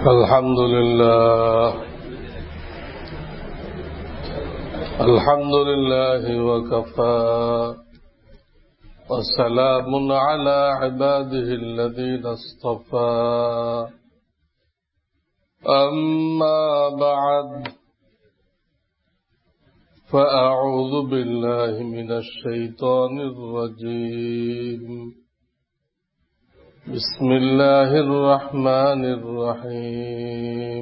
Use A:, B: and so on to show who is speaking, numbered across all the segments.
A: الحمد لله وكفى وسلام على عباده الذين اصطفى أما بعد فأعوذ بالله من الشيطان الرجيم بسم الله الرحمن الرحيم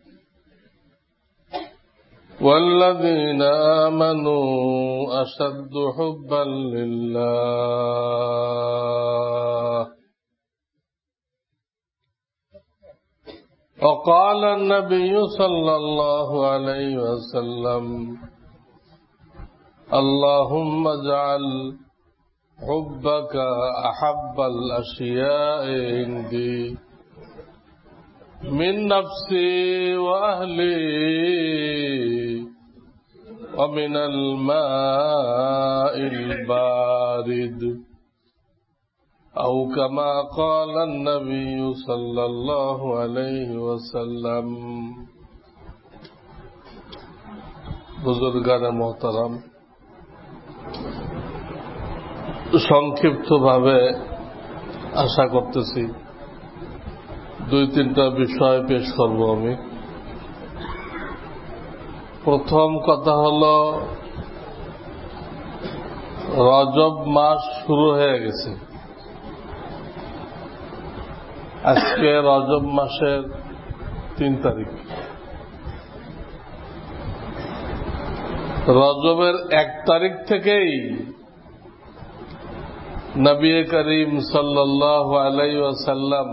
A: والذين آمنوا أشد حبا لله وقال النبي صلى الله عليه وسلم اللهم اجعل حبك أحب الأشياء عندي من نفسي وأهلي ومن الماء البارد أو كما قال النبي صلى الله عليه وسلم बुजुर्गान मोहतरम সংক্ষিপ্তভাবে আশা করতেছি দুই তিনটা বিষয় পেশ করব আমি। প্রথম কথা হলো রজব মাস শুরু হয়ে গেছে। আজকে রজব মাসের 3 তারিখ। রজবের 1 তারিখ থেকেই নবী করিম সাল্লাল্লাহু আলাইহি ওয়াসাল্লাম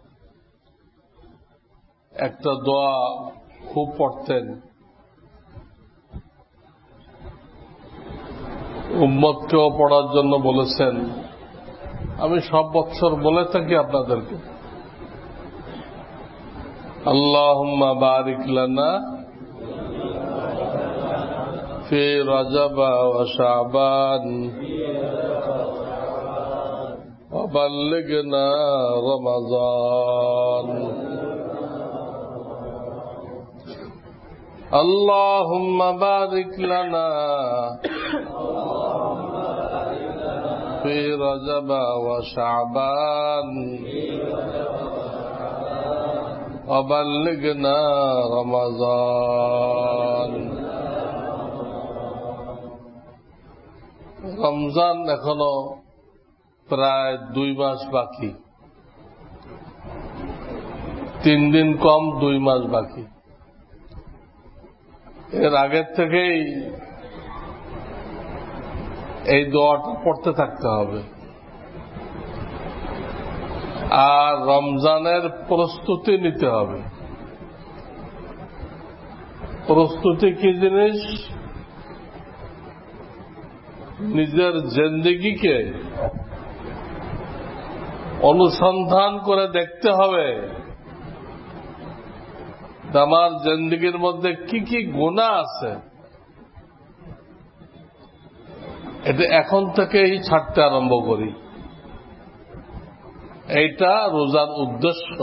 A: একটা দোয়া খুব পড়তেন, উম্মতকেও পড়ার জন্য বলেছেন। আমি সব বছর বলে থাকি আপনাদেরকে, আল্লাহুম্মা বারিক লানা ফি রজব ওয়া শাবান ওয়া বাল্লিগনা রমাযান। اللهم بارك لنا في رجب وشعبان وبلغنا رمضان। রমজান এখনো প্রায় 2 মাস বাকি, 3 দিন কম 2 মাস বাকি। এর আগের থেকেই এই দোয়াটা পড়তে থাকতে হবে। আর রমজানের প্রস্তুতি নিতে হবে। প্রস্তুতি কি জিনিস? নিজের জিন্দেগিকে অনুসন্ধান করে দেখতে হবে আমার জিন্দেগির মধ্যে কি কি গুনাহ আছে, এটা এখন থেকেই ছাড়তে আরম্ভ করি। এইটা রোজার উদ্দেশ্য,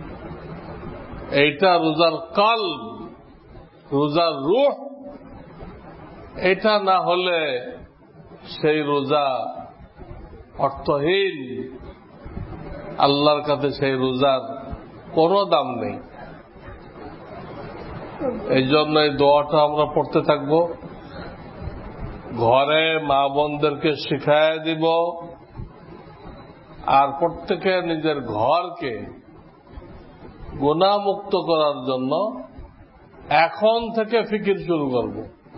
A: এইটা রোজার কলব, রোজার রূহ। এটা না হলে সেই রোজা অর্থহীন। আল্লাহর কাছে সেই রোজার কোনো দাম নেই। এই জন্য এই দোয়াটা আমরা পড়তে থাকব। ঘরে মা বোনদেরকে শিখায় দিব, আর প্রত্যেকে নিজের ঘরকে গুনাহমুক্ত করার জন্য এখন থেকে ফিকির শুরু করব।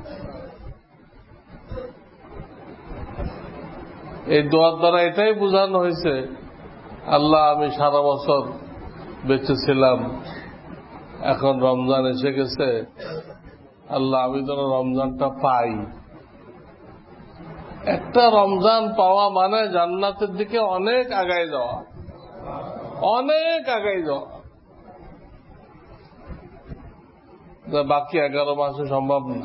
A: এই দোয়ার দ্বারা এটাই বোঝানো হয়েছে, আল্লাহ আমি সারা বছর বেঁচে ছিলাম, এখন রমজান এসে গেছে, আল্লাহ আমি যেন রমজানটা পাই। একটা রমজান পাওয়া মানে জান্নাতের দিকে অনেক আগায় যাওয়া, অনেক আগায় যাওয়া। বাকি 11 মাসে সম্ভব না।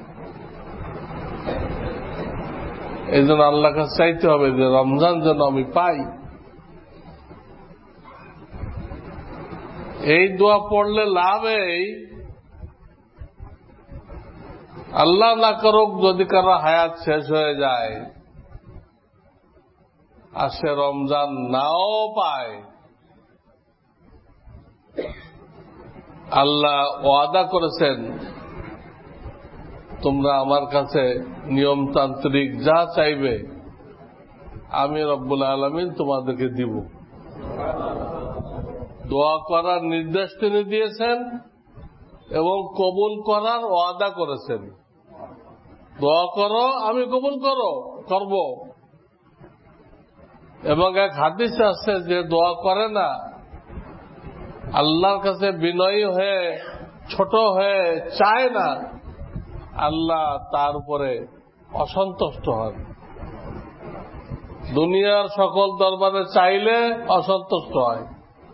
A: এই জন্য আল্লাহর কাছে চাইতে হবে যে রমজান যেন আমি পাই। এই দোয়া পড়লে লাভ এই, আল্লাহ না করুক যদি কারো হায়াত শেষ হয়ে যায় আর সে রমজান নাও পায়, আল্লাহ ওয়াদা করেছেন তোমরা আমার কাছে নিয়মতান্ত্রিক যা চাইবে আমি রব্বুল আলামিন তোমাদেরকে দিব। দোয়া করার নির্দেশ তিনি দিয়েছেন এবং কবুল করার ওয়াদা করেছেন। দোয়া করো আমি কবুল করব। এবং এক হাদিস আছে যে দোয়া করে না, আল্লাহর কাছে বিনয়ী হয়ে ছোট হয়ে চায় না, আল্লাহ তার উপরে অসন্তুষ্ট হন। দুনিয়ার সকল দরবারে চাইলে অসন্তুষ্ট হয়।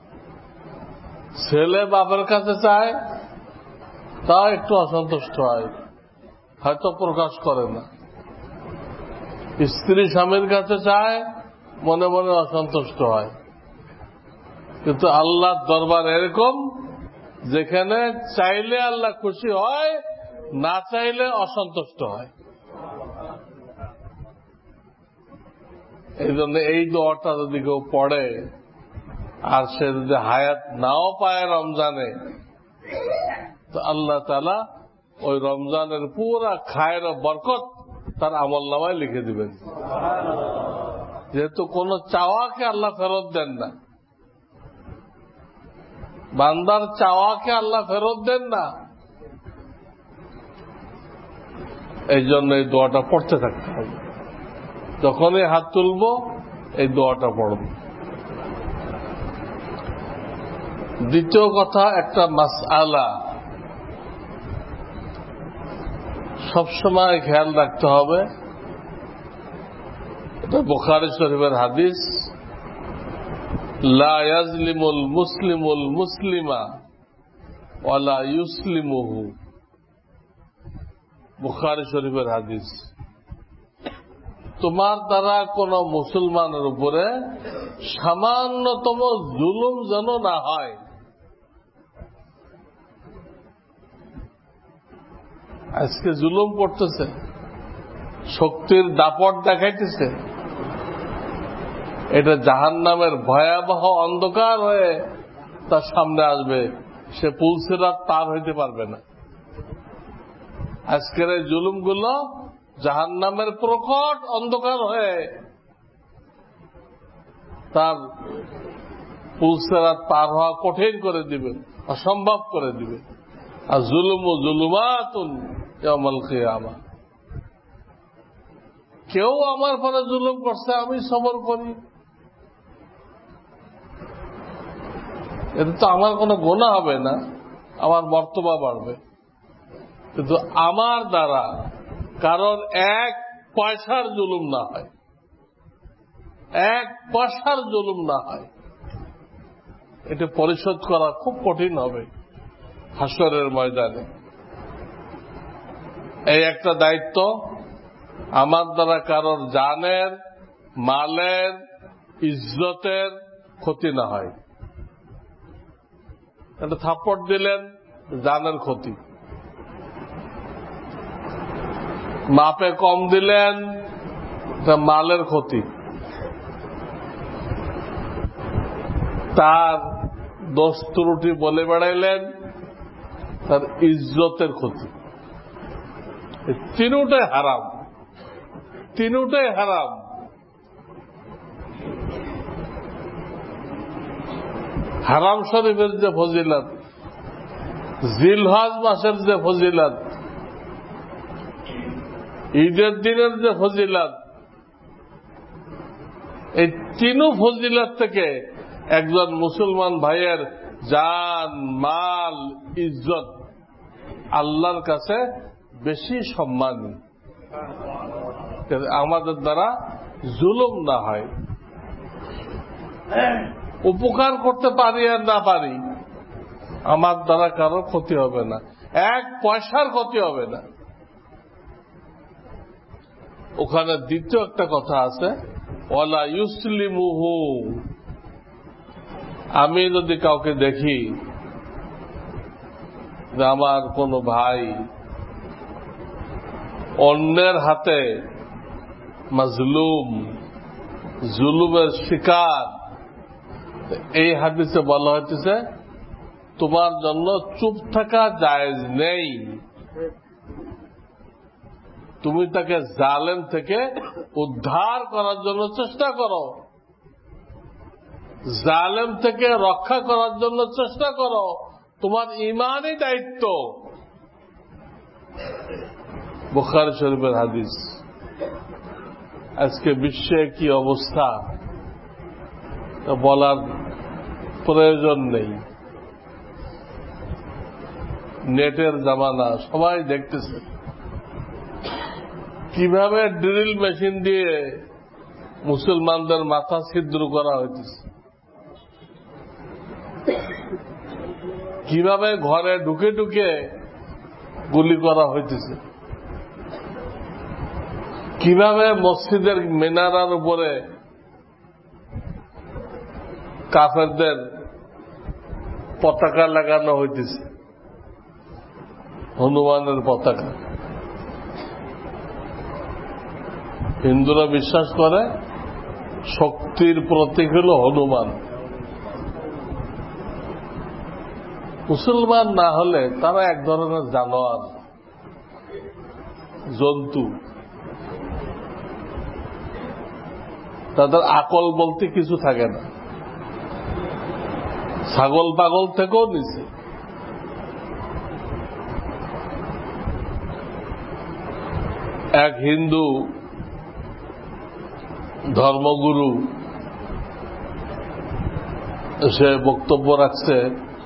A: ছেলে বাপের কাছে চায়, তা একটু অসন্তুষ্ট হয়, হয়তো প্রকাশ করে না। স্ত্রী স্বামীর কাছে চায়, মনে মনে অসন্তুষ্ট হয়। কিন্তু আল্লাহর দরবার এরকম যেখানে চাইলে আল্লাহ খুশি হয়, না চাইলে অসন্তুষ্ট হয়। এই জন্য এই দোয়াটা যদি কেউ পড়ে আর সে যদি হায়াত নাও পায় রমজানে, তো আল্লাহ তাআলা ওই রমজানের পুরা খায়ের বরকত তার আমলনামায় লিখে দিবেন। যেহেতু কোন চাওয়াকে আল্লাহ ফেরত দেন না, বান্দার চাওয়াকে আল্লাহ ফেরত দেন না, এই জন্য এই দোয়াটা পড়তে থাকতে হবে। যখনই হাত তুলব এই দোয়াটা পড়ব। দ্বিতীয় কথা, একটা মাসআলা সবসময় খেয়াল রাখতে হবে। এটা বুখারী শরীফের হাদিস, লা ইয়াজলিমুল মুসলিমুল মুসলিমা ওয়ালা ইউসলিমুহু। বুখারী শরীফের হাদিস। তোমার দ্বারা কোন মুসলমানের উপরে সামান্যতম জুলুম যেন না হয়। আজকে জুলুম করতেছে, শক্তির দাপট দেখাইতেছে। এটা জাহান্নামের ভয়াবহ অন্ধকার হয়ে তার সামনে আসবে, সে পুলসিরাত পার হইতে পারবে না। আজকের এই জুলুমগুলো জাহান্নামের প্রকট অন্ধকার হয়ে তার পুলসিরাত পার হওয়া কঠিন করে দিবে, অসম্ভব করে দিবে। আর জুলুমু জুলুমাতুন ইয়াউমাল কিয়ামা। কেউ আমার পরে জুলুম করছে, আমি সবর করি, এতে তো আমার কোনো গুনাহ হবে না, আমার মর্তবা বাড়বে। কিন্তু আমার দ্বারা কারণ এক পয়সার জুলুম না হয়, এক পয়সার জুলুম না হয়, এটা পরিশোধ করা খুব কঠিন হবে হাসরের ময়দানে। এই একটা দায়িত্ব, আমার দ্বারা কারোর জানের, মালের, ইজ্জতের ক্ষতি না হয়। একটা থাপ্পড় দিলেন, জানের ক্ষতি। মাপে কম দিলেন, মালের ক্ষতি। তার দোষ ত্রুটি বলে বেড়াইলেন, তার ইজ্জতের ক্ষতি। তিনটাই হারাম, তিনটাই হারাম। হারাম শরীফের যে ফজিলত, জিলহজ মাসের যে ফজিলত, ঈদের দিনের যে ফজিলত, এই তিন ফজিলত থেকে একজন মুসলমান ভাইয়ের জান, মাল, ইজ্জত আল্লাহর কাছে বেশি সম্মানী। আমাদের দ্বারা জুলুম না হয়, উপকার করতে পারি আর না পারি, আমার দ্বারা কারো ক্ষতি হবে না, এক পয়সার ক্ষতি হবে না। ওখানে দ্বিতীয় একটা কথা আছে, ওয়ালা ইউসলিমুহু। আমি যদি কাউকে দেখি যে আমার কোন ভাই অন্যের হাতে মাজলুম, জুলুমের শিকার, এই হাদিসে বলা হচ্ছে তোমার জন্য চুপ থাকা জায়েজ নেই। তুমি তাকে জালেম থেকে উদ্ধার করার জন্য চেষ্টা করো, জালেম থেকে রক্ষা করার জন্য চেষ্টা করো। তোমার ইমানই দায়িত্ব। বুখারী শরীফের হাদিস। আজকে বিশ্বে কি অবস্থা বলার প্রয়োজন নেই। নেটের জামানা, সবাই দেখতেছে কিভাবে ড্রিল মেশিন দিয়ে মুসলমানদের মাথা ছিদ্র করা হইতেছে, কিভাবে ঘরে ঢুকে ঢুকে গুলি করা হইতেছে, কিভাবে মসজিদের মিনারার উপরে কাফেরদের পতাকা লাগানো হইতেছে, হনুমানের পতাকা। হিন্দুরা বিশ্বাস করে শক্তির প্রতীক হল হনুমান। মুসলমান না হলে তারা এক ধরনের জানোয়ার, জন্তু। তাদের আকল বলতে কিছু থাকে না, ছাগল পাগল থেকেও নিছে। এক হিন্দু ধর্মগুরু সে বক্তব্য রাখছে,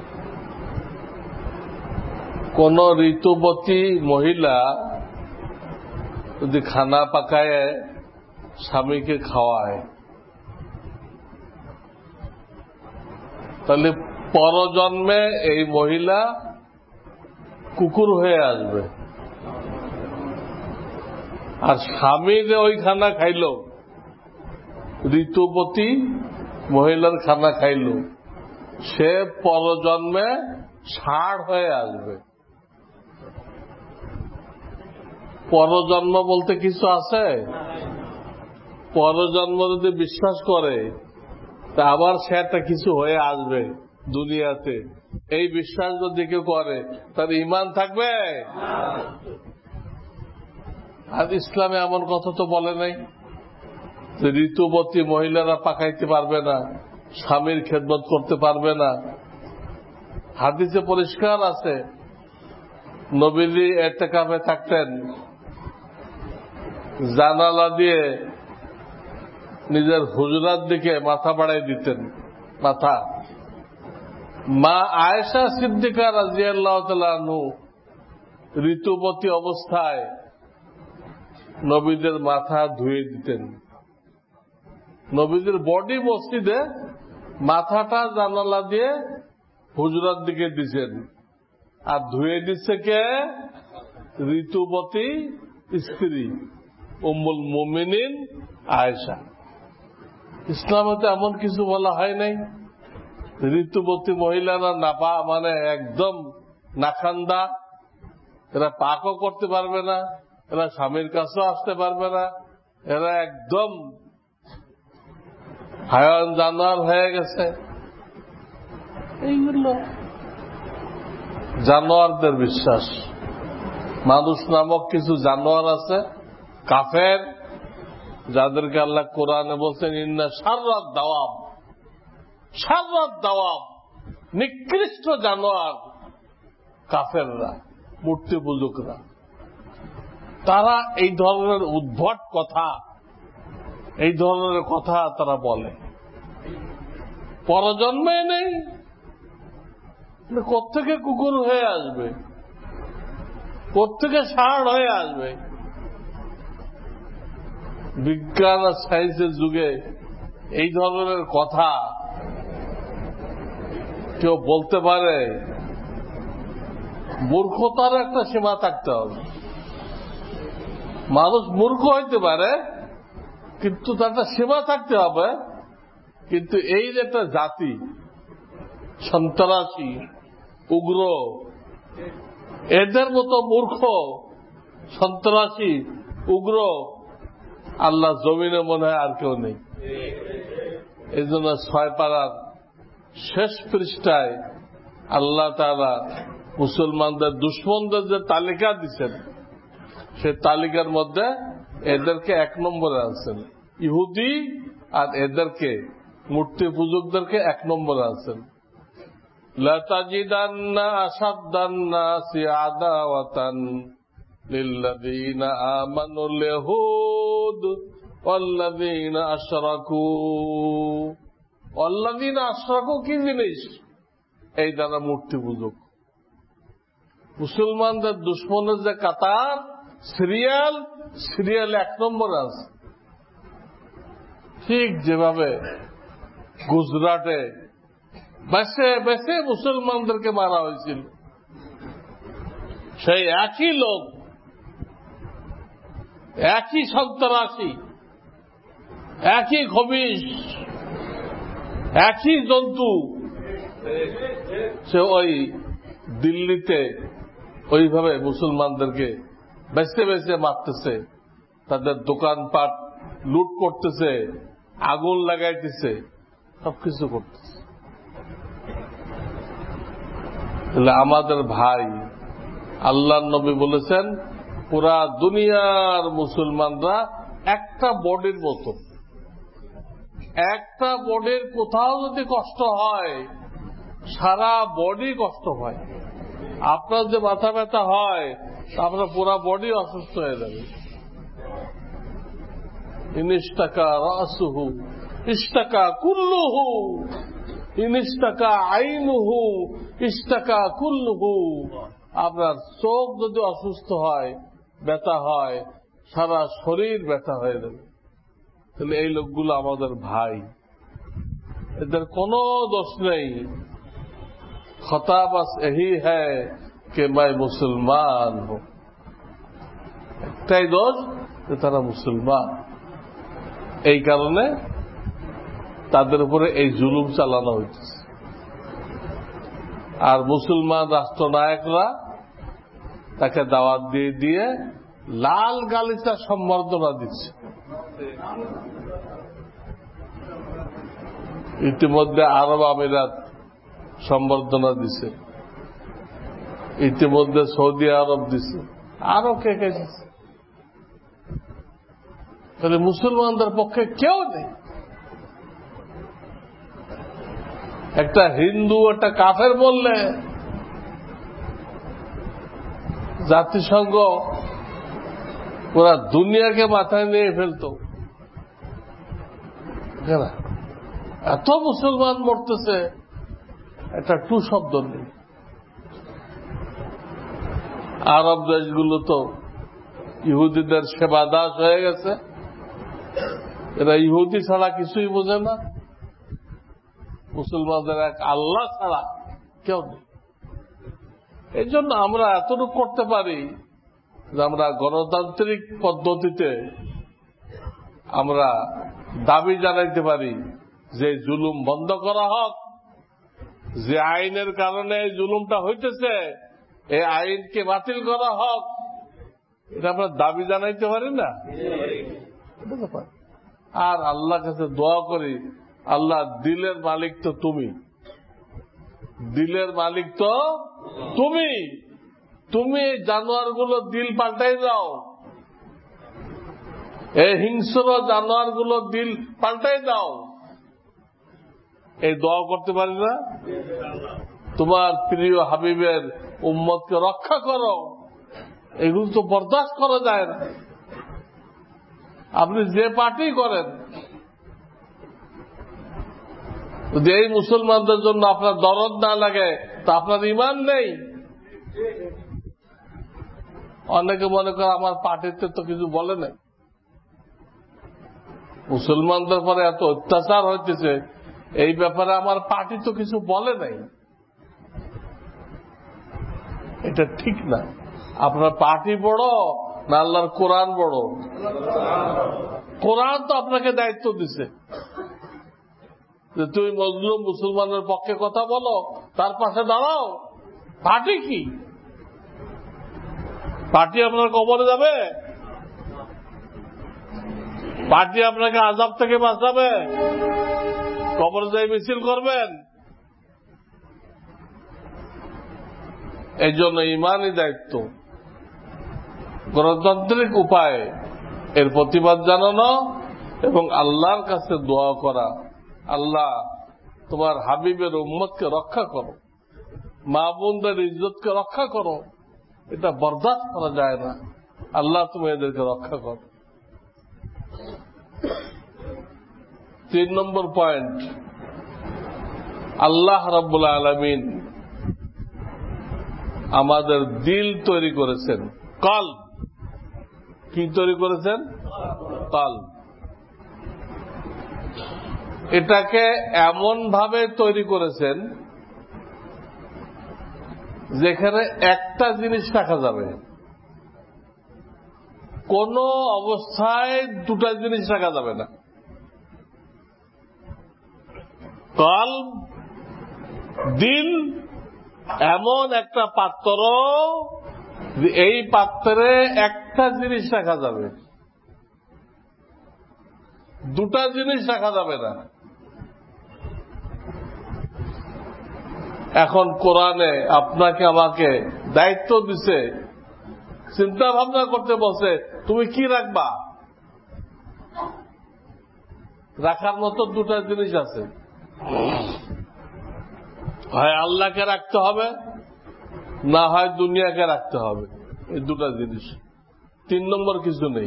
A: কোন ঋতুবতী মহিলা যদি খানা পাকায় স্বামীকে খাওয়ায়, তাহলে পরজন্মে এই মহিলা কুকুর হয়ে আসবে। আর স্বামী যে ওই খানা খাইল, ঋতুবতী মহিলার খানা খাইল, সে পরজন্মে ষাঁড় হয়ে আসবে। পরজন্ম বলতে কিছু আছে? পরজন্ম যদি বিশ্বাস করে তা আবার সে একটা কিছু হয়ে আসবে দুনিয়াতে, এই বিশ্বাস যদি কেউ করে তার ঈমান থাকবে? আর ইসলামে এমন কথা তো বলে নাই যে ঋতুবতী মহিলারা পাকাইতে পারবে না, স্বামীর খেদমত করতে পারবে না। হাদিসে পরিষ্কার আছে, নবীজি ইতিকাফে থাকতেন, জানালা দিয়ে নিজের হুজরার দিকে মাথা বাড়াই দিতেন। মাথা মা আয়েশা সিদ্দিকা রাদিয়াল্লাহু তাআলা আনহু ঋতুবতী অবস্থায় নবীদের মাথা ধুয়ে দিতেন। নবীদের বডি মসজিদে, মাথাটা জানালা দিয়ে হুজরার দিকে দিচ্ছেন, আর ধুয়ে দিচ্ছে কে? ঋতুবতী স্ত্রী উম্মুল মুমিনিন আয়েশা। ইসলামে তো এমন কিছু বলা হয় নাই ঋতুবতী মহিলারা নাপা মানে একদম নাখান্দা, এরা পাকও করতে পারবে না, এরা স্বামীর কাছেও আসতে পারবে না, এরা একদম হায়ান জানোয়ার হয়ে গেছে। এইগুলো জানোয়ারদের বিশ্বাস। মানুষ নামক কিছু জানোয়ার আছে কাফের, যাদেরকে আল্লাহ কোরআনে বলছেন ইন্না শাররাদ দাওয়াব, শাররাদ দাওয়াব, নিকৃষ্ট জানোয়ার কাফেররা, মূর্তি পূজকরা। তারা এই ধরনের উদ্ভট কথা, এই ধরনের কথা তারা বলে। পরজন্মে নেই, কোত্থেকে কুকুর হয়ে আসবে, কোত্থেকে ষাঁড় হয়ে আসবে? বিজ্ঞান আর সায়েন্সের যুগে এই ধরনের কথা কেউ বলতে পারে? মূর্খতার একটা সীমা থাকতে হবে। মানুষ মূর্খ হইতে পারে, কিন্তু তার একটা সীমা থাকতে হবে। কিন্তু এই যে একটা জাতি সন্ত্রাসী, উগ্র, এদের মতো মূর্খ, সন্ত্রাসী, উগ্র আল্লাহ জমিনে মনে হয় আর কেউ নেই। এই জন্য 6 পারার শেষ পৃষ্ঠায় আল্লাহ তাআলা মুসলমানদের দুশমনদের যে তালিকা দিচ্ছেন, সে তালিকার মধ্যে এদেরকে 1 নম্বরে আনছেন। ইহুদি আর এদেরকে, মূর্তি পূজকদেরকে 1 নম্বরে আনছেন। লাতাজিদান্না আসাদ্দান্নাসি আদাওয়াতান লিল্লাযীনা আমানুল ইয়াহুদ ওয়াল্লাযীনা আশরাকু। ওয়াল্লাযীনা আশরাকু কি জিনিস? এই যারা মূর্তি পূজক, মুসলমানদের দুশমনের যে কাতার, সিরিয়াল 1 নম্বরে আছে। ঠিক যেভাবে গুজরাটে বেছে বেছে মুসলমানদেরকে মারা হয়েছিল, সেই একই লোক, একই সন্ত্রাসী, একই খবিশ, একই জন্তু, সে ওই দিল্লিতে ওইভাবে মুসলমানদেরকে বেছে বেছে মারতেছে, তাদের দোকানপাট লুট করতেছে, আগুন লাগাইতেছে, সবকিছু করতেছে। তাহলে আমাদের ভাই, আল্লাহর নবী বলেছেন পুরা দুনিয়ার মুসলমানরা একটা বডির মতো। একটা বডির কোথাও যদি কষ্ট হয়, সারা বডি কষ্ট হয়। আপনার যে মাথা ব্যথা হয়, আপনার পুরা বডি অসুস্থ হয়ে যাবে। ইনিস্তাকা রাসুহু ইস্তাকা কুল্লুহু, ইনিস্তাকা আইনুহু ইস্তাকা কুল্লুহু। আপনার চোখ যদি অসুস্থ হয়, ব্যথা হয়, সারা শরীর ব্যথা হয়ে যাবে। তাহলে এই লোকগুলো আমাদের ভাই, এদের কোনো দোষ নেই। খতা বাস यही है कि मैं मुसलमान हूं। একটাই দোষ যে তারা মুসলমান। এই কারণে তাদের উপরে এই জুলুম চালানো হইতেছে। আর মুসলমান রাষ্ট্রনায়করা তাকে দাওয়াত দিয়ে দিয়ে লাল গালিচা সম্বর্ধনা দিচ্ছে। ইতিমধ্যে আরব আমিরাত সম্বর্ধনা দিছে, ইতিমধ্যে সৌদি আরব দিছে, আরো কে কে দিচ্ছে। তাহলে মুসলমানদের পক্ষে কেউ নেই। একটা হিন্দু একটা কাফের বললে জাতিসংঘ পুরা দুনিয়াকে মাথায় নিয়ে ফেলত। এত মুসলমান মরতেছে, একটা টু শব্দ নেই। আরব দেশগুলো তো ইহুদিদের সেবা দাস হয়ে গেছে। এরা ইহুদি ছাড়া কিছুই বোঝে না, মুসলমানদের এক আল্লাহ ছাড়া কেউ নেই। এই জন্য আমরা এতটুকু করতে পারি যে আমরা গণতান্ত্রিক পদ্ধতিতে আমরা দাবি জানাইতে পারি যে জুলুম বন্ধ করা হোক। যে আইনের কারণে এই জুলুমটা হইতেছে, এই আইনকে বাতিল করা হোক। এটা আমরা দাবি জানাইতে পারি না? আর আল্লাহর কাছে দোয়া করি, আল্লাহ দিলের মালিক তো তুমি, দিলের মালিক তো তুমি। তুমি জানোয়ারগুলো দিল পাল্টাই দাও, এই হিংস্র জানোয়ারগুলো দিল পাল্টাই দাও। এই দোয়া করতে পারি না? তোমার প্রিয় হাবিবের উম্মতকে রক্ষা করো। এগুলো তো বরদাস্ত করা যায় না। আপনি যে পার্টি করেন, যদি এই মুসলমানদের জন্য আপনার দরদ না লাগে তা আপনার ঈমান নেই। অনেকে মনে করে আমার পার্টিতে তো কিছু বলে নাই, মুসলমানদের পরে এত অত্যাচার হইতেছে, এই ব্যাপারে আমার পার্টি তো কিছু বলে নাই। এটা ঠিক না। আপনার পার্টি বড় না আল্লাহর কোরআন বড়? কোরআন তো আপনাকে দায়িত্ব দিছে যে তুমি মজলুম মুসলমানের পক্ষে কথা বলো, তার পাশে দাঁড়াও। পার্টি কি? পার্টি আপনার কবরে যাবে? পার্টি আপনাকে আযাব থেকে বাঁচাবে? কবরে যাই মিছিল করবেন? এই জন্য ইমানই দায়িত্ব। গণতান্ত্রিক উপায়ে এর প্রতিবাদ জানানো এবং আল্লাহর কাছে দোয়া করা, আল্লাহ তোমার হাবিবের উম্মতকে রক্ষা করো, মা বোনদের ইজ্জতকে রক্ষা করো। এটা বরদাস্ত করা যায় না। আল্লাহ তুমি এদেরকে রক্ষা করো। 3 নম্বর পয়েন্ট, আল্লাহ রাব্বুল আলামিন আমাদের দিল তৈরি করেছেন, কলব। কি তৈরি করেছেন? কলব। এটাকে এমন ভাবে তৈরি করেছেন যেখানে একটা জিনিস রাখা যাবে, কোন অবস্থায় দুটা জিনিস রাখা যাবে না। কলব, দিল এমন একটা পাত্র, এই পাত্রে একটা জিনিস রাখা যাবে, দুটা জিনিস রাখা যাবে না। এখন কোরআনে আপনাকে আমাকে দায়িত্ব দিছে, চিন্তা ভাবনা করতে বলছে, তুমি কি রাখবা? রাখার মতো দুটা জিনিস আছে, হয় আল্লাহকে রাখতে হবে, না হয় দুনিয়াকে রাখতে হবে। এই দুটা জিনিস, 3 নম্বর কিছু নেই।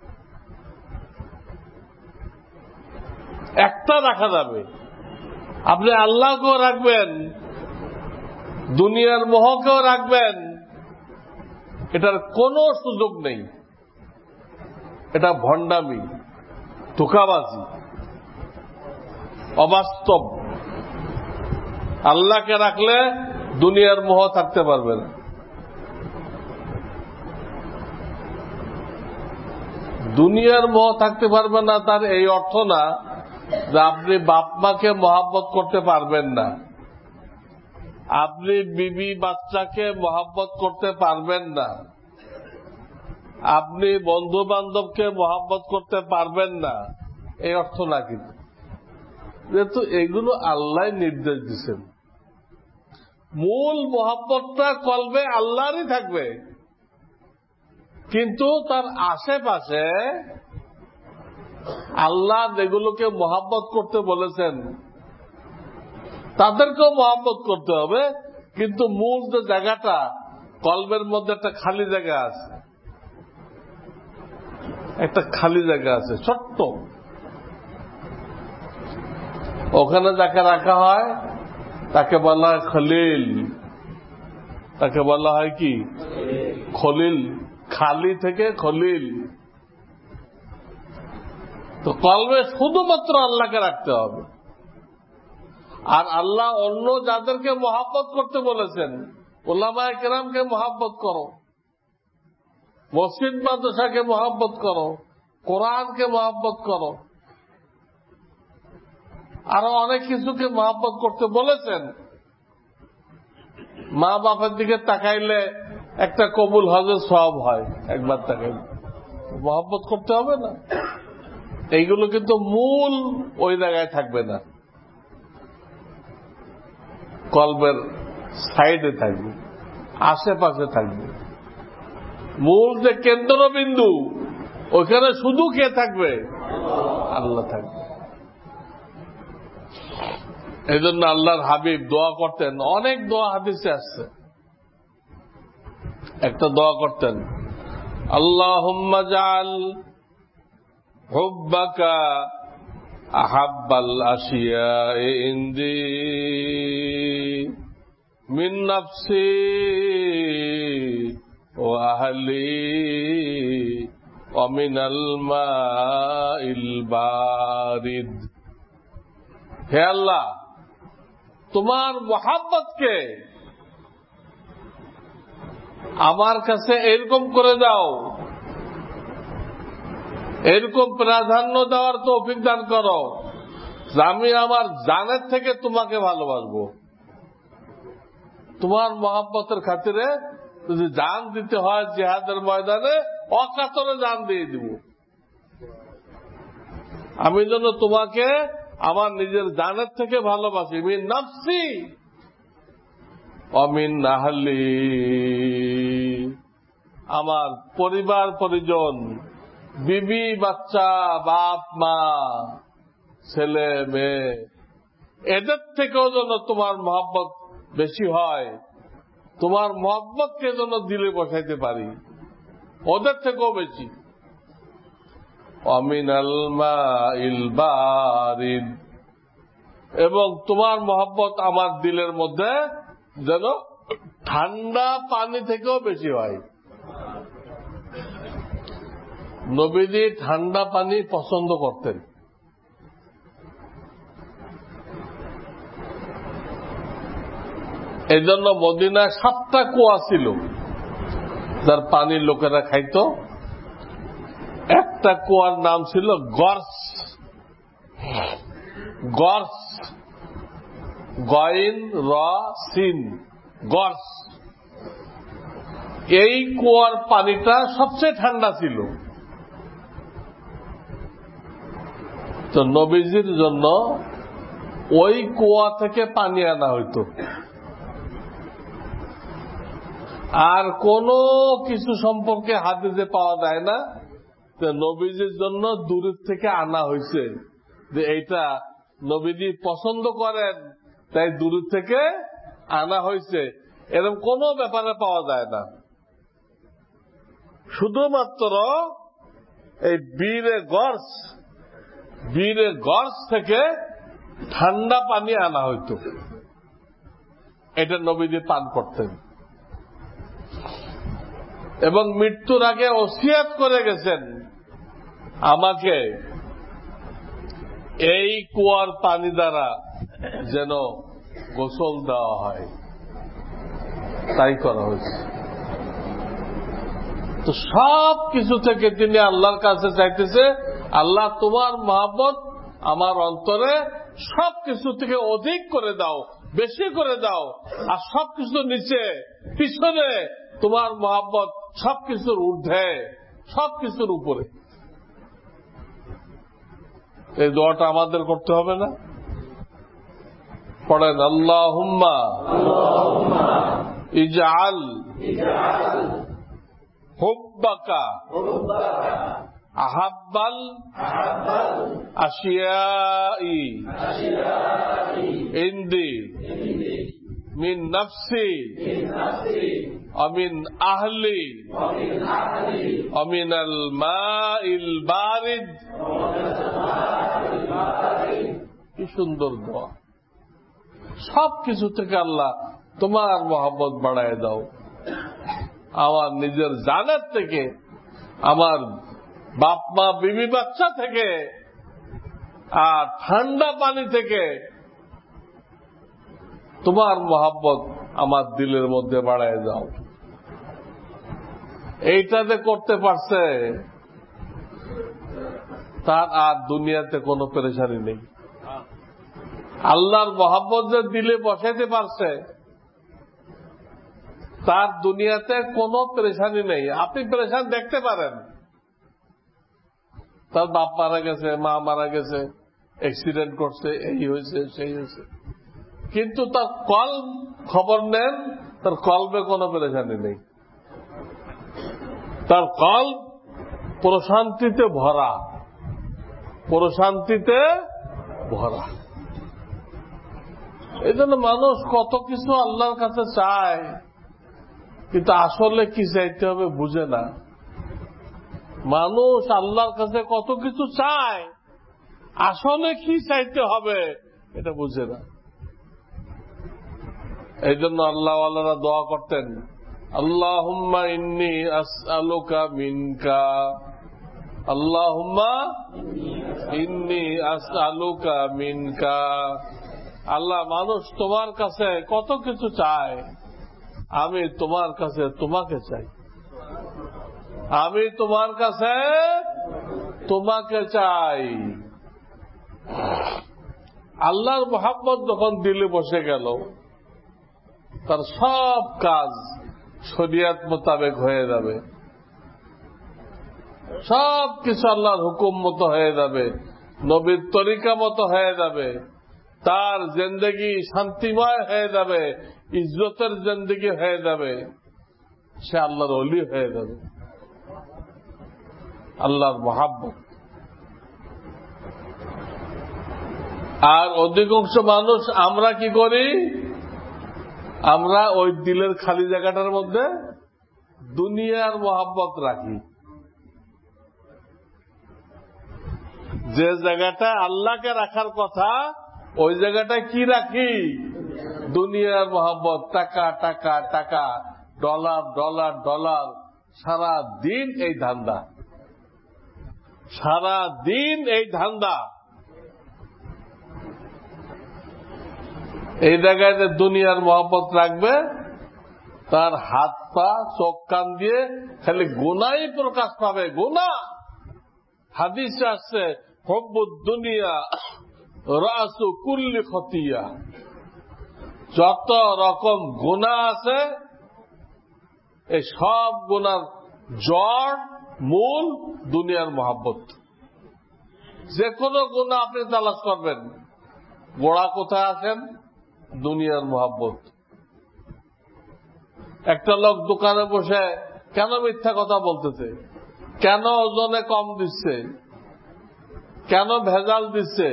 A: একটা রাখা যাবে। আপনি আল্লাহকেও রাখবেন, দুনিয়ার মোহকেও রাখবেন, এটার কোনো সুযোগ নেই। এটা ভণ্ডামি, ধোঁকাবাজি, অবাস্তব। আল্লাহকে রাখলে দুনিয়ার মোহ থাকতে পারবে না। দুনিয়ার মোহ থাকতে পারবে না তার এই অর্থ না যে আপনি বাপ মাকে মহাব্বত করতে পারবেন না, আপনি বিবি বাচ্চাকে মহাব্বত করতে পারবেন না, আপনি বন্ধু বান্ধবকে মহাব্বত করতে পারবেন না, এই অর্থ না। কিন্তু যেহেতু এগুলো আল্লাহ নির্দেশ দিচ্ছেন, মূল মহাব্বতটা কলবে আল্লাহরই থাকবে, কিন্তু তার আশেপাশে আল্লাহ যেগুলোকে মহাব্বত করতে বলেছেন তাদেরকেও মহাব্বত করতে হবে। কিন্তু মূল যে জায়গাটা, কলবের মধ্যে একটা খালি জায়গা আছে, একটা খালি জায়গা আছে ছোট্ট, ওখানে যাকে রাখা হয় তাকে বলা হয় খলিল। তাকে বলা হয় কি? খলিল। খালি থেকে খলিল। তো কলবে শুধুমাত্র আল্লাহকে রাখতে হবে। আর আল্লাহ অন্য যাদেরকে মহাব্বত করতে বলেছেন, উলামায়ে কেরামকে মহাব্বত করো, মসজিদ মাদ্রাসাকে মহাব্বত করো, কোরআনকে মহাব্বত করো, আরো অনেক কিছুকে মহাব্বত করতে বলেছেন। মা বাপের দিকে তাকাইলে একটা কবুল হজের সওয়াব হয়, একবার তাকাইলে। মহাব্বত করতে হবে না? এইগুলো কিন্তু মূল ওই জায়গায় থাকবে না, কলবের সাইডে থাকবে, আশেপাশে থাকবে। মূল যে কেন্দ্রবিন্দু, ওখানে শুধু কে থাকবে? আল্লাহ থাকবে। এই জন্য আল্লাহর হাবিব দোয়া করতেন, অনেক দোয়া হাদিসে আসছে। একটা দোয়া করতেন, আল্লাহুম্মা জাআল হুব্বাকা আহাব্বাল আশিয়া'i ইনদি মিন নাফসি ওয়া আহলি ওয়া মিনাল মাইল বারিদ। হে আল্লাহ, তোমার মহাব্বতকে আমার কাছে এরকম করে দাও, এরকম প্রাধান্য দেওয়ার তৌফিক দান করো যে আমি আমার জানের থেকে তোমাকে ভালোবাসবো। তোমার মহাব্বতের খাতিরে যদি জান দিতে হয় জিহাদের ময়দানে অকাতরে জান দিয়ে দিব। আমি যেন তোমাকে আমার নিজের জানের থেকে ভালোবাসি। মিন নাফসি অমিন আহলি, আমার পরিবার পরিজন, বিবি বাচ্চা, বাপ মা, ছেলে মেয়ে, এদের থেকেও যেন তোমার মহব্বত বেশি হয়, তোমার মহব্বতকে যেন দিলে বসাইতে পারি ওদের থেকেও বেশি। অমিনাল মাইল বারিদ, এবং তোমার মহব্বত আমার দিলের মধ্যে যেন ঠান্ডা পানি থেকেও বেশি হয়। নবীজি ঠান্ডা পানি পছন্দ করতেন। এই জন্য মদিনায় 7টা কুয়া ছিল যার পানি লোকেরা খাইত। একটা কুয়ার নাম ছিল গর্স, গর্স, গইন র সিন, গর্স। এই কুয়ার পানিটা সবচেয়ে ঠান্ডা ছিল। তো নবীজির জন্য ওই কুয়া থেকে পানি আনা হইত। আর কোন কিছু সম্পর্কে হাদিসে পাওয়া যায় না যে নবীজির জন্য দূরের থেকে আনা হয়েছে, যে এইটা নবীজি পছন্দ করেন তাই দূরের থেকে আনা হয়েছে, এরকম কোন ব্যাপারে পাওয়া যায় না। শুধুমাত্র এই বীরে গর্স থেকে ঠান্ডা পানি আনা হইত, এটা নবীজি পান করতেন। এবং মৃত্যুর আগে ওসিয়াত করে গেছেন আমাকে এই কুয়ার পানি দ্বারা যেন গোসল দেওয়া হয়, তাই করা হয়েছে। তো সব কিছু থেকে তিনি আল্লাহর কাছে চাইতেছে, আল্লাহ তোমার মহব্বত আমার অন্তরে সব কিছু থেকে অধিক করে দাও, বেশি করে দাও, আর সবকিছু নিচে পিছনে তোমার মহব্বত সবকিছুর ঊর্ধ্বে, সবকিছুর উপরে। এই দোয়াটা আমাদের করতে হবে না? পড়েন, আল্লাহুম্মা ইজআল হুব্বাকা আহাব্বাল আশিয়াই ইনদি মিন নাফসি অমিন আহলি অমিনাল মাইল বারিদ। কি সুন্দর দোয়া! সব কিছু থেকে আল্লাহ তোমার মহব্বত বাড়ায় দাও, আমার নিজের জানের থেকে, আমার বাপ মা বিবি বাচ্চা থেকে, আর ঠান্ডা পানি থেকে তোমার মহব্বত আমার দিলের মধ্যে বাড়ায় দাও। এইটাতে করতে পারছে তার আর দুনিয়াতে কোনো পেরেশানি নেই। আল্লাহর মহব্বত যে দিলে বসাইতে পারছে তার দুনিয়াতে কোনো পেরেশানি নেই। আপনি পেরেশান দেখতে পারেন, তার বাপ মারা গেছে, মা মারা গেছে, অ্যাক্সিডেন্ট করছে, এই হয়েছে সেই হয়েছে, কিন্তু তার কলব খবর নেন, তার কলবে কোনো পেরেশানি নেই, তার কলব প্রশান্তিতে ভরা, প্রশান্তিতে ভরা। এই জন্য মানুষ কত কিছু আল্লাহর কাছে চায়, কিন্তু আসলে কি চাইতে হবে বুঝে না। মানুষ আল্লাহর কাছে কত কিছু চায়, আসলে কি চাইতে হবে এটা বুঝে না। এই জন্য আল্লাহওয়ালারা দোয়া করতেন, আল্লাহুম্মা ইন্নী আসআলুকা মিনকা, আল্লাহুম্মা ইন্নী আসআলুকা মিনকা। আল্লাহ, মানুষ তোমার কাছে কত কিছু চায়, আমি তোমার কাছে তোমাকে চাই, আমি তোমার কাছে তোমাকে চাই। আল্লাহর মহব্বত যখন দিলে বসে গেল, তার সব কাজ, শরিয়ত মোতাবেক হয়ে যাবে, সব কিছু আল্লাহর হুকুম মতো হয়ে যাবে, নবীর তরিকা মতো হয়ে যাবে, তার জিন্দেগি শান্তিময় হয়ে যাবে, ইজ্জতের জিন্দেগি হয়ে যাবে, সে আল্লাহর ওলি হয়ে যাবে। আল্লাহর মহাব্বত। আর অধিকাংশ মানুষ আমরা কি করি, আমরা ওই দিলের খালি জায়গাটার মধ্যে দুনিয়ার মহাব্বত রাখি। যে জায়গাটা আল্লাহকে রাখার কথা ওই জায়গাটায় কি রাখি, দুনিয়ার মহাব্বত, টাকা টাকা টাকা, ডলার ডলার ডলার, সারা দিন এই ধান্দা, সারা দিন এই ধান্দা। এই জায়গায় যে দুনিয়ার মহব্বত রাখবে, তার হাত পা চোখ কান দিয়ে খালি গুনাই প্রকাশ পাবে, গুনাহ। হাদিসে আসছে হুব্বুদ দুনিয়া রাসু কুল্লি খতিয়া, যত রকম গুনাহ আছে এই সব গুনার জড় মূল দুনিয়ার মহব্বত। যে কোনো গুনাহ আপনি তালাশ করবেন, গোড়া কোথায় আছেন, দুনিয়ার মহব্বত। একটা লোক দোকানে বসে কেন মিথ্যা কথা বলতেছে, কেন ওজনে কম দিচ্ছে, কেন ভেজাল দিচ্ছে,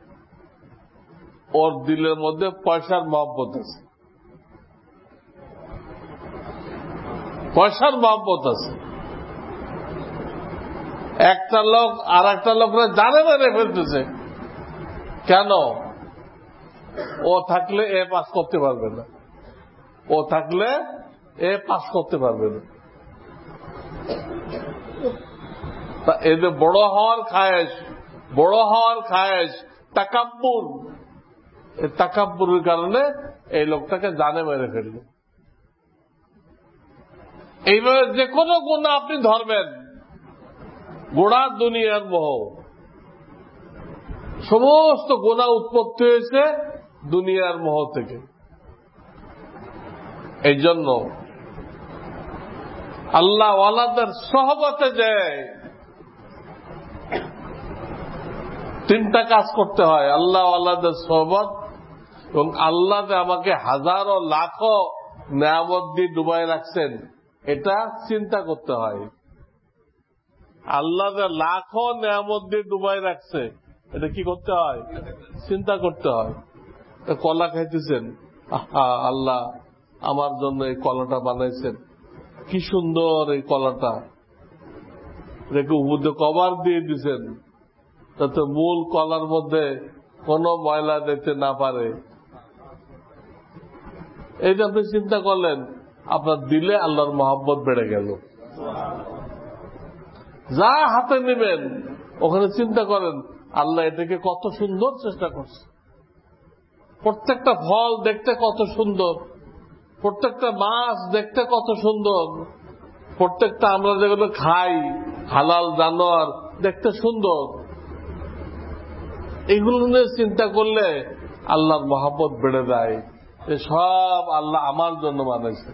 A: ওর দিলের মধ্যে পয়সার মহব্বত আছে, পয়সার মহব্বত আছে। একটা লোক আর একটা লোকরা জানে মেরে ফেলতেছে, কেন, ও থাকলে এ পাস করতে পারবে না, ও থাকলে এ পাস করতে পারবে না। এদের বড় হওয়ার খায়েশ, বড় হওয়ার খায়েশ, তাকাব্বুর, এই তাকাব্বুরের কারণে এই লোকটাকে জানে মেরে ফেলবে। এইভাবে যে কোনো গুনাহ আপনি ধরবেন, গোড়া দুনিয়ার মোহ। সমস্ত গুনাহ উৎপত্তি হয়েছে দুনিয়ার মোহ থেকে। এই জন্য আল্লাহ ওয়ালাদের সহবতে যায় তিনটা কাজ করতে হয়, আল্লাহ ওয়ালাদের সহবত, এবং আল্লাহ যে আমাকে হাজারো লাখো নেয়ামত দিয়ে ডুবাই রাখছেন এটা চিন্তা করতে হয়। আল্লাহ যে লাখো নেয়ামত দিয়ে ডুবাই রাখছে এটা কি করতে হয়, চিন্তা করতে হয়। কলা খাইতেছেন, আহা আল্লাহ আমার জন্য এই কলাটা বানাইছেন, কি সুন্দর এই কলাটা, এটাকে উপরে কভার দিয়ে দিচ্ছেন যাতে মূল কলার মধ্যে কোনো ময়লা দেখতে না পারে। এই যে আপনি চিন্তা করলেন, আপনার দিলে আল্লাহর মহব্বত বেড়ে গেল। যা হাতে নেবেন ওখানে চিন্তা করেন আল্লাহ এটাকে কত সুন্দর চেষ্টা করছে, প্রত্যেকটা ফল দেখতে কত সুন্দর, প্রত্যেকটা মাছ দেখতে কত সুন্দর, প্রত্যেকটা আমরা যেগুলো খাই হালাল জানোয়ার দেখতে সুন্দর। এগুলো নিয়ে চিন্তা করলে আল্লাহর মহব্বত বেড়ে যায়। সব আল্লাহ আমার জন্য বানাইছে।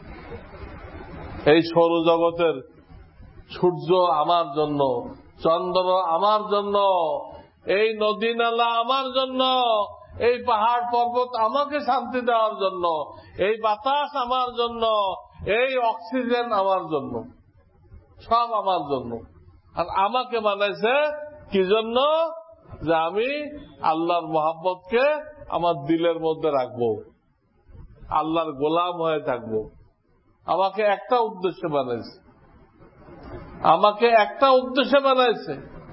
A: এই সৌরজগতের সূর্য আমার জন্য, চন্দ্র আমার জন্য, এই নদী নালা আমার জন্য, এই পাহাড় পর্বত আমাকে শান্তি দেওয়ার জন্য, এই বাতাস আমার জন্য, এই অক্সিজেন আমার জন্য, সব আমার জন্য। আর আমাকে বানাইছে কি জন্য, যে আমি আল্লাহর মহব্বতকে আমার দিলের মধ্যে রাখবো, আল্লাহর গোলাম হয়ে থাকবো। আমাকে একটা উদ্দেশ্যে বানাইছে, আমাকে একটা উদ্দেশ্যে বানাইছে।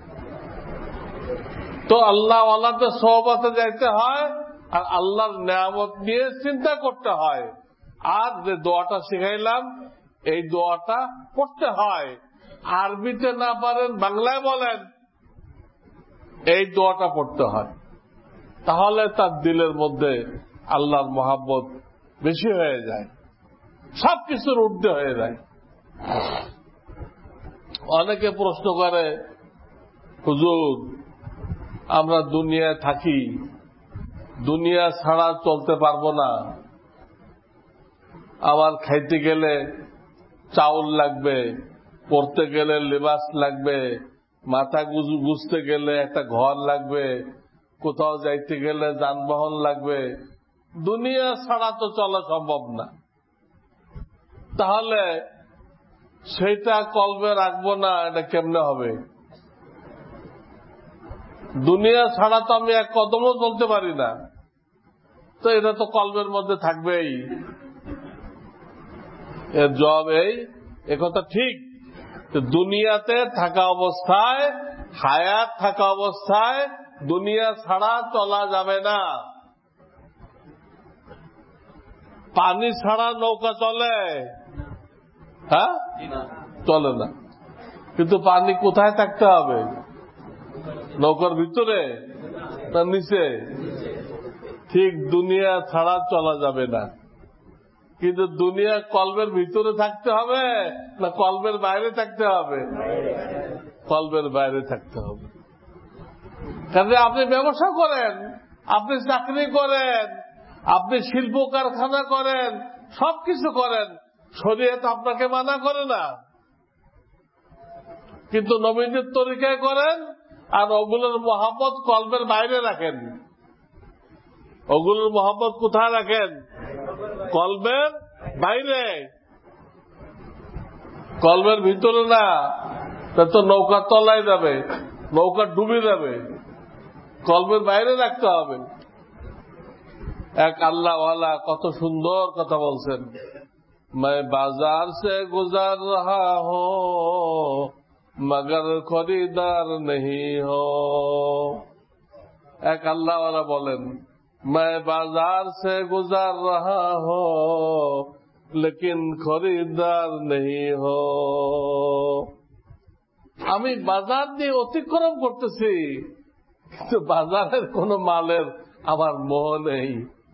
A: তো আল্লাহ ওয়ালাদের সোহবতে যাইতে হয় আর আল্লাহর নেয়ামত নিয়ে চিন্তা করতে হয়। আর যে দোয়াটা শিখাইলাম এই দোয়াটা পড়তে হয়। আরবিতে না পারেন বাংলায় বলেন, এই দোয়াটা পড়তে হয়, তাহলে তার দিলের মধ্যে আল্লাহর মহব্বত বেশি হয়ে যায়, সবকিছুর ঊর্ধ্বে হয়ে যায়। অনেকে প্রশ্ন করে, হুজুর আমরা দুনিয়ায় থাকি, দুনিয়া ছাড়া চলতে পারবো না, আমার খাইতে গেলে চাউল লাগবে, পড়তে গেলে লেবাস লাগবে, মাথা গুজতে গেলে একটা ঘর লাগবে, কোথাও যাইতে গেলে যানবাহন লাগবে। দুনিয়া ছাড়া তো চলা সম্ভব না। তাহলে সেইটা কলবে রাখবো না, এটা কেমনে হবে? দুনিয়া ছাড়া তো আমি এক কদমও চলতে পারি না, তো এটা তো কলবের মধ্যে থাকবেই। এর জবাব এই, একথা ঠিক। দুনিয়াতে থাকা অবস্থায়, হায়াত থাকা অবস্থায় দুনিয়া ছাড়া চলা যাবে না। পানি ছাড়া নৌকা চলে? হ্যাঁ, চলে না। কিন্তু পানি কোথায় থাকতে হবে? নৌকার ভিতরে না নিচে? ঠিক দুনিয়া ছাড়া চলা যাবে না। কিন্তু দুনিয়া কলবের ভিতরে থাকতে হবে না কলবের বাইরে থাকতে হবে? কলবের বাইরে থাকতে হবে। কারণ আপনি ব্যবসা করেন, আপনি চাকরি করেন, আপনি শিল্প কারখানা করেন, সবকিছু করেন, শরীয়ত আপনাকে মানা করে না। কিন্তু নবীদের তরিকায় করেন, আর ওগুলোর মহব্বত কলবের বাইরে রাখেন। ওগুলোর মহব্বত কোথায় রাখেন? কলবের বাইরে, কলবের ভিতরে না। তা তো নৌকা তলায় যাবে, নৌকা ডুবে যাবে। কলবের বাইরে রাখতে হবে। এক আল্লাহওয়ালা কত সুন্দর কথা বলছেন, मैं बाजार से गुजर रहा हूँ मगर खरीदार नहीं हो। এক আল্লাহওয়ালা বলেন, मैं बाजार से गुजर रहा हूँ लेकिन खरीदार नहीं हो। আমি বাজার দিয়ে অতিক্রম করতেছি, কিন্তু বাজারের কোন মালের আমার মোহ নেই।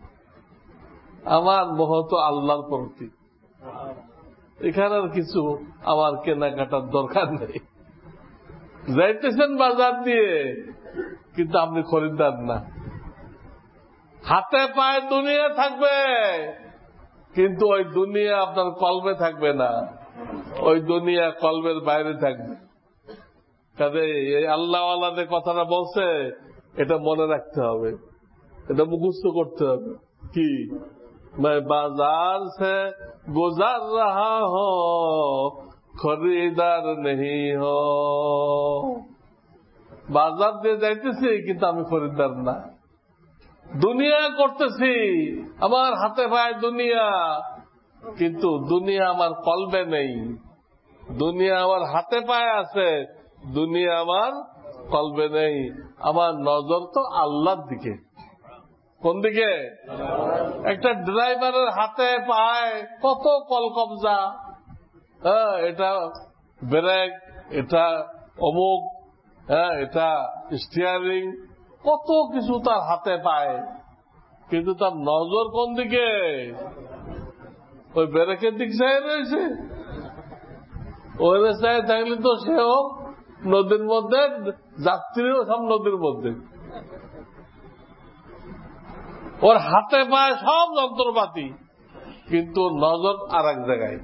A: আমার মোহ তো আল্লাহর প্রতি। এখানের কিছু আমার কেনাকাটার দরকার নেই। যাইতেছেন বাজার দিয়ে, কিন্তু আপনি খরিদ্দার না। হাতে পায়ে দুনিয়া থাকবে, কিন্তু ওই দুনিয়া আপনার কলবে থাকবে না। ওই দুনিয়া কলবের বাইরে থাকবে। কাজে এই আল্লাহওয়ালাদের কথাটা বলছে, এটা মনে রাখতে হবে, এটা মুখস্থ করতে হবে। কি, मैं बाजार से गुजर रहा हूँ खरीदार नहीं हो। বাজার দিয়ে যাইতেছি, কিন্তু আমি খরিদ্দার না। দুনিয়া করতেছি, আমার হাতে পায়ে দুনিয়া, কিন্তু দুনিয়া আমার কলবে নেই। দুনিয়া আমার হাতে পায়ে আছে, দুনিয়া আমার কলবে নেই। আমার নজর তো আল্লাহর দিকে। কোন দিকে? একটা ড্রাইভারের হাতে পায় কত কলকবজা, এটা ব্রেক, এটা অমুক, এটা স্টিয়ারিং, কত কিছু তার হাতে পায়, কিন্তু তার নজর কোন দিকে? ওই ব্রেকের দিক চাই রয়েছে। ওই চাই থাকলে তো সেও নদীর মধ্যে, যাত্রীও সব নদীর মধ্যে। ওর হাতে পায় সব যন্ত্রপাতি, কিন্তু নজর আর এক জায়গায়।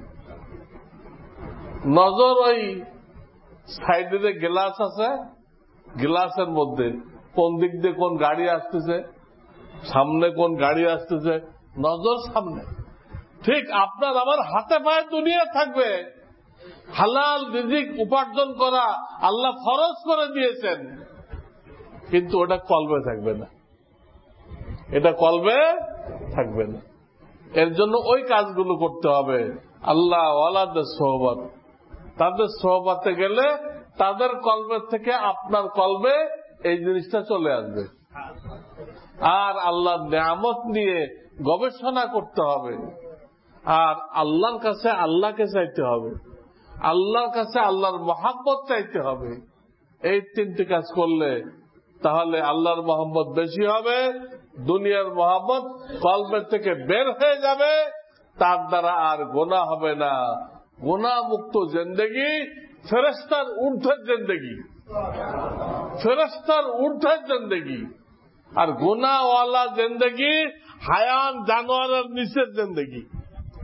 A: নজর ওই সাইডে যে গ্লাস আছে, গ্লাসের মধ্যে কোন দিক দিয়ে কোন গাড়ি আসতেছে, সামনে কোন গাড়ি আসতেছে, নজর সামনে। ঠিক আপনার আমার হাতে পায়ে দুনিয়া থাকবে। হালাল রিজিক উপার্জন করা আল্লাহ ফরজ করে দিয়েছেন, কিন্তু ওটা কলবে থাকবে না। এটা কলবে থাকবে না। এর জন্য ওই কাজগুলো করতে হবে। আল্লাহ ওয়ালাদের সোহবত, তাদের সোহবতে গেলে তাদের কলবের থেকে আপনার কলবে এই জিনিসটা চলে আসবে। আর আল্লাহর নিয়ামত নিয়ে গবেষণা করতে হবে, আর আল্লাহর কাছে আল্লাহকে চাইতে হবে, আল্লাহর কাছে আল্লাহর মহাব্বত চাইতে হবে। এই তিনটি কাজ করলে তাহলে আল্লাহর মহব্বত বেশি হবে, দুনিয়ার মহব্বত কলবের থেকে বের হয়ে যাবে, তার দ্বারা আর গুনাহ হবে না। গুনাহ মুক্ত জিন্দেগি ফেরেশতার ঊর্ধ্বের জিন্দেগি, ফেরেশতার ঊর্ধ্বের জিন্দেগি। আর গুনাহওয়ালা জিন্দেগি হায়ান জানোয়ারের নিচের জিন্দেগি।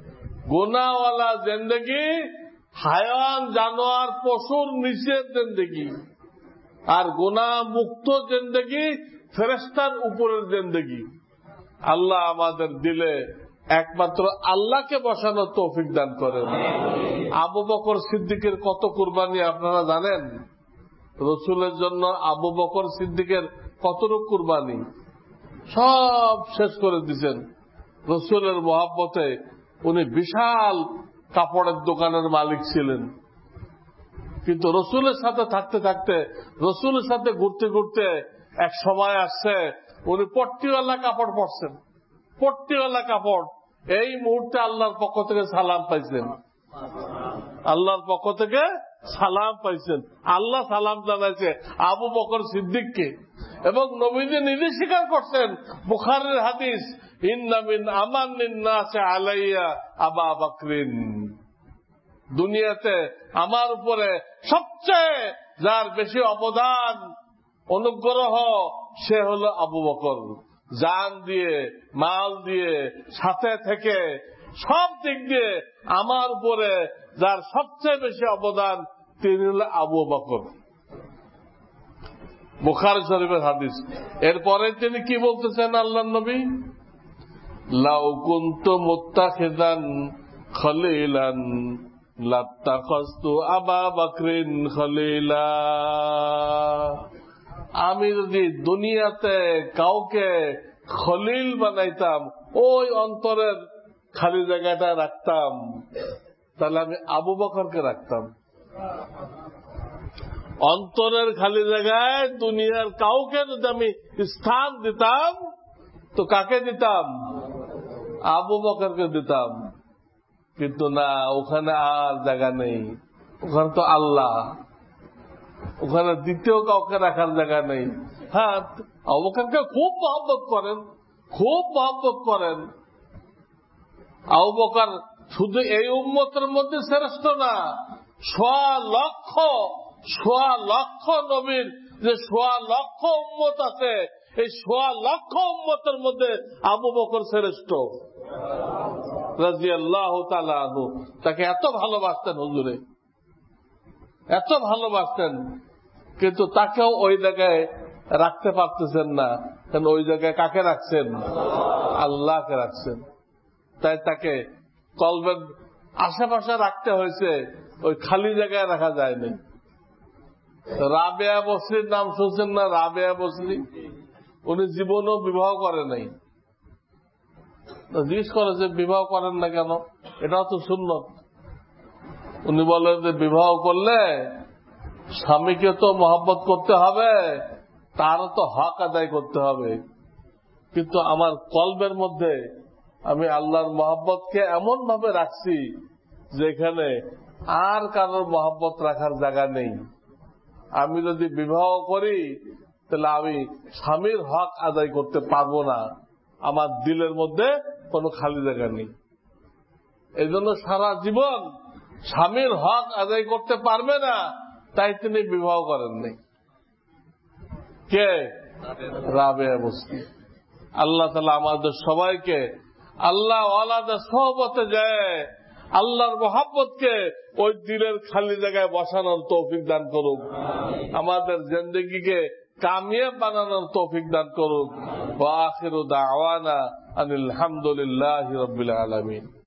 A: গুনাহওয়ালা জিন্দেগি হায়াওয়ান জানোয়ার পশুর নিচের জিন্দেগি, আর গুনাহ মুক্ত জিন্দেগি ফেরেশতার উপরের জিন্দেগি। আল্লাহ আমাদের দিলে একমাত্র আল্লাহকে বসানোর তৌফিক দান করেন। আবু বকর সিদ্দিকের কত কুরবানি আপনারা জানেন? রসুলের জন্য আবু বকর সিদ্দিকের কতটুক কুরবানি, সব শেষ করে দিয়েছেন। রসুলের মহব্বতে উনি বিশাল কাপড়ের দোকানের মালিক ছিলেন, কিন্তু রসুলের সাথে থাকতে থাকতে, রসুলের সাথে ঘুরতে ঘুরতে এক সময় আসছে উনি পট্টিওয়ালা কাপড় পরছেন। পট্টিওয়ালা কাপড়। এই মুহূর্তে আল্লাহর পক্ষ থেকে সালাম পাইছেন। আল্লাহর পক্ষ থেকে সালাম পাইছেন। আল্লাহ সালাম জানাইছে আবু বকর সিদ্দিককে, এবং নবীজি নিজে স্বীকার করছেন, বুখারীর হাদিস, ইন্না মিন আমানিন নাসি আলাইয়া আবা বকরিন। দুনিয়াতে আমার উপরে সবচেয়ে যার বেশি অবদান, অনুগ্রহ, সে হলো আবু বকর। জান দিয়ে, মাল দিয়ে, সাথে থেকে, সব দিক দিয়ে আমার উপরে যার সবচেয়ে বেশি অবদান, তিনি হল আবু বকর। বুখারী শরীফের হাদিস। এরপরে তিনি কি বলতেছেন আল্লাহর নবী? লাউ কুনতু মুত্তাখিযান খলিলান লাত্তাখাযতু আবা বকরিন খলিলা। আমি যদি দুনিয়াতে কাউকে খলিল বানাইতাম, ওই অন্তরের খালি জায়গাটা রাখতাম, তাহলে আমি আবু বকরকে রাখতাম। অন্তরের খালি জায়গায় দুনিয়ার কাউকে যদি আমি স্থান দিতাম, তো কাকে দিতাম? আবু বকরকে দিতাম। কিন্তু না, ওখানে আর জায়গা নেই। ওখানে তো আল্লাহ, ওখানে দ্বিতীয় কাউকে রাখার জায়গা নেই। হ্যাঁ, আবু বকরকে খুব মহব্বত করেন, খুব মহব্বত করেন। আবু বকর শুধু এই উম্মতের মধ্যে শ্রেষ্ঠ না, সোয়া লক্ষ নবীর যে সোয়া লক্ষ উম্মত আছে, এই সোয়া লক্ষ উম্মতের মধ্যে আবু বকর শ্রেষ্ঠ রাদিয়াল্লাহু তাআলা আনহু। তাকে এত ভালোবাসতেন হুজুরে, এত ভালোবাসতেন, কিন্তু তাকেও ওই জায়গায় রাখতে পারতেছেন না। কেন? ওই জায়গায় কাকে রাখছেন? আল্লাহকে রাখছেন। তাই তাকে কলবের আশেপাশে রাখতে হয়েছে, ওই খালি জায়গায় রাখা যায়নি। রাবেয়া বসরির নাম শুনছেন না? রাবেয়া বসরি, উনি জীবনও বিবাহ করে নাই। জিজ্ঞেস করে যে বিবাহ করেন না কেন? এটাও তো সুন্নত। উনি বলেন যে বিবাহ করলে স্বামীকে তো মহব্বত করতে হবে, তারও তো হক আদায় করতে হবে। কিন্তু আমার কলবের মধ্যে আমি আল্লাহর মহব্বতকে এমন ভাবে রাখছি যেখানে আর কারোর মহব্বত রাখার জায়গা নেই। আমি যদি বিবাহ করি, তাহলে আমি স্বামীর হক আদায় করতে পারবো না। আমার দিলের মধ্যে কোনো খালি জায়গা নেই। এই জন্য সারা জীবন স্বামীর হক আদায় করতে পারবে না, তাই তিনি বিবাহ করেননি। কে? রাবেয়া বসরি। আল্লাহ তাআলা আমাদের সবাইকে আল্লাহ ওয়ালাদের সোহবতে যায় আল্লাহর মহব্বতকে ওই দিলের খালি জায়গায় বসানোর তৌফিক দান করুক। আমাদের জিন্দেগিকে কামিয়াব বানানোর তৌফিক দান করুক। ওয়া আখিরু দাওয়ানা আনিল হামদুলিল্লাহি রাব্বিল আলামিন।